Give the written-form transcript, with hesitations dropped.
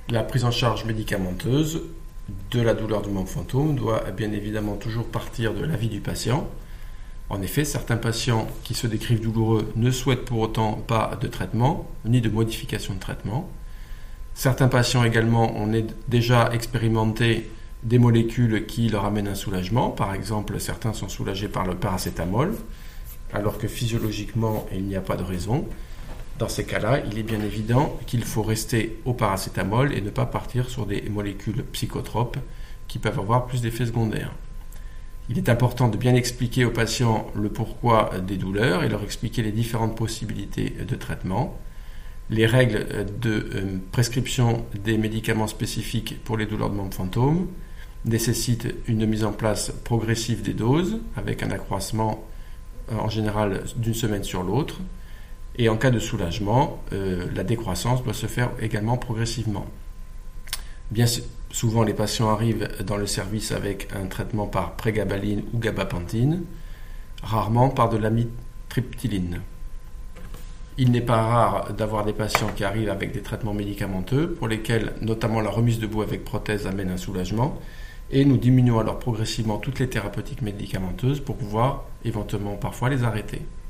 La prise en charge médicamenteuse de la douleur du membre fantôme doit bien évidemment toujours partir de l'avis du patient. En effet, certains patients qui se décrivent douloureux ne souhaitent pour autant pas de traitement, ni de modification de traitement. Certains patients également ont déjà expérimenté des molécules qui leur amènent un soulagement. Par exemple, certains sont soulagés par le paracétamol, alors que physiologiquement, il n'y a pas de raison. Dans ces cas-là, il est bien évident qu'il faut rester au paracétamol et ne pas partir sur des molécules psychotropes qui peuvent avoir plus d'effets secondaires. Il est important de bien expliquer aux patients le pourquoi des douleurs et leur expliquer les différentes possibilités de traitement. Les règles de prescription des médicaments spécifiques pour les douleurs de membre fantôme nécessitent une mise en place progressive des doses avec un accroissement en général d'une semaine sur l'autre. Et en cas de soulagement, la décroissance doit se faire également progressivement. Bien souvent, les patients arrivent dans le service avec un traitement par prégabaline ou gabapentine, rarement par de l'amitriptyline. Il n'est pas rare d'avoir des patients qui arrivent avec des traitements médicamenteux pour lesquels notamment la remise debout avec prothèse amène un soulagement et nous diminuons alors progressivement toutes les thérapeutiques médicamenteuses pour pouvoir éventuellement parfois les arrêter.